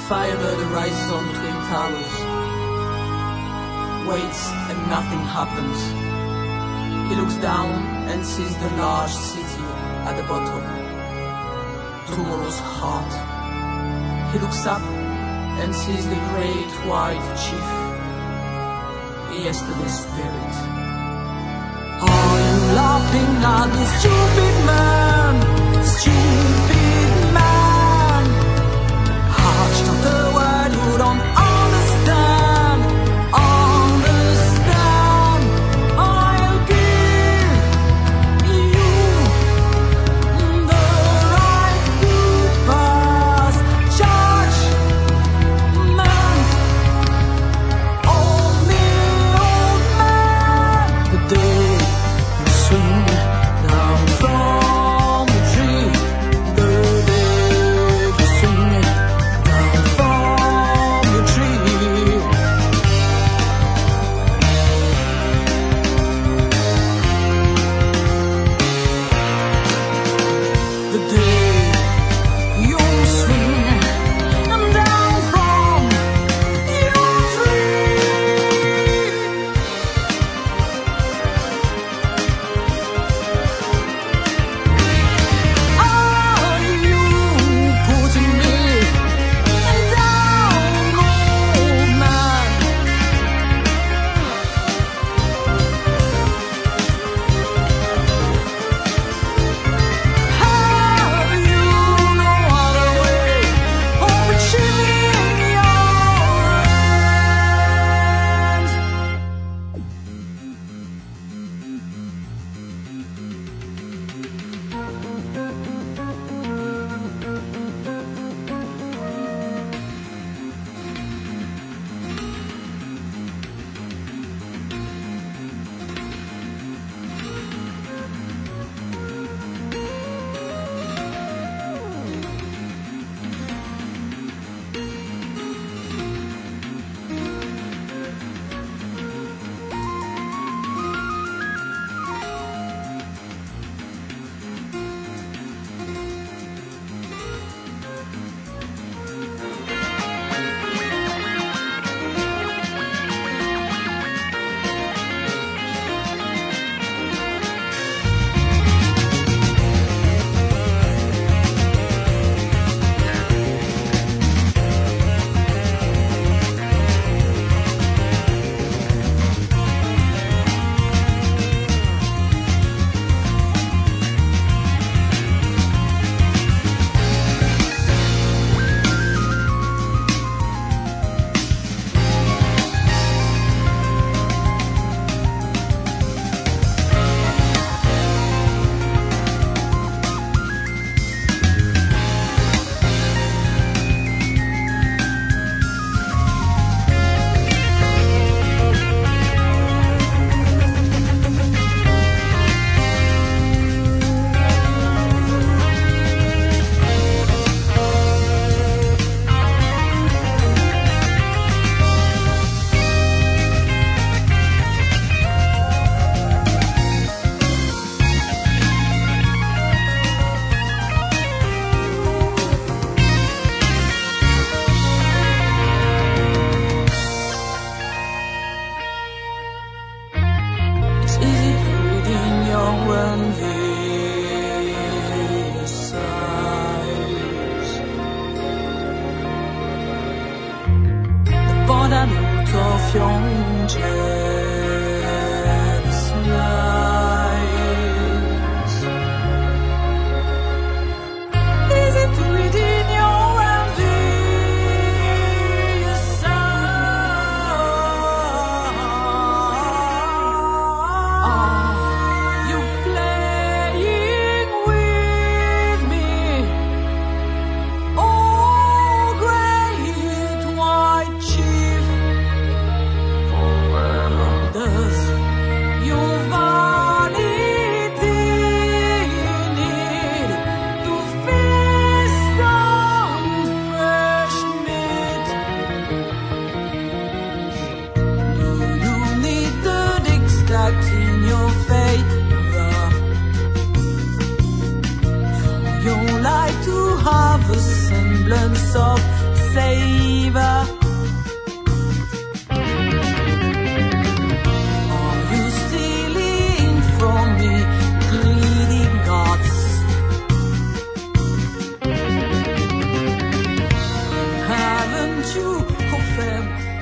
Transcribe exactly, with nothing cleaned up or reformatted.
Firebird rises on twin towers, waits and nothing happens. He looks down and sees the large city at the bottom, tomorrow's heart. He looks up and sees the great white chief, yesterday's spirit. Are you laughing at this stupid man? Stupid man, hush, not a word, you don't understand. Understand, I'll give you the right to pass judgment on the old man. The day you swing down from save. Are you stealing from me, greedy gods? Haven't you offered